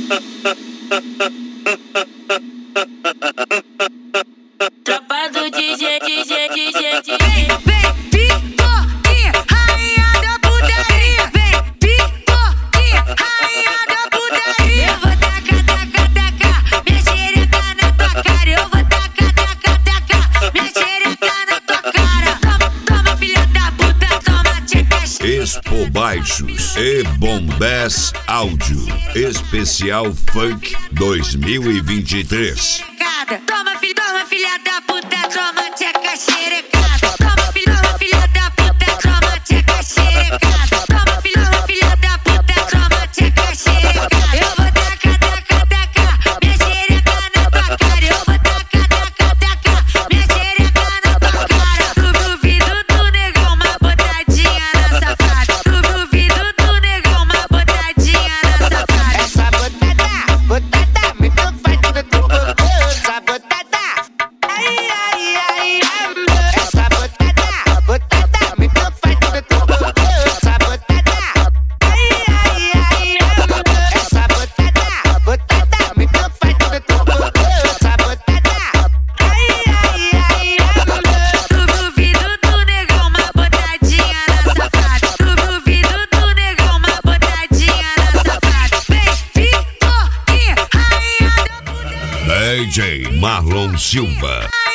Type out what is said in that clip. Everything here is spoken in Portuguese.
Tropa do DJ. Vem, pipoquinha, rainha da putaria. Vem, pipoquinha, rainha da putaria. Eu vou tacar minha xereca na tua cara. Eu vou tacar minha xereca na tua cara. Toma, filha da puta, toma, tcheca. Expo Baixos e Bombés Áudio Especial Funk 2023. Toma, filha da puta, toma, tcheca xerecada. Toma, filha da puta, toma, tcheca xerecada. Toma, filha da puta, toma, tcheca xerecada. Eu vou tacar minha xereca na tua cara. Eu vou tacar minha xereca na tua cara. Tu duvido do negão, uma botadinha na safada. Tu duvido do negão, uma botadinha na safada. Essa botada, muito faz tudo do gostoso. Essa botada, ai. Essa botada, muito faz tudo do gostoso. Essa botada, ai. Essa botada, muito faz tudo do gostoso. Essa botada, ai. Tu duvido do negão, uma botadinha na safada. Tu duvido do negão, uma botadinha na safada. Vem, pipoquinha, rainha da putaria. DJ Marlon Silva.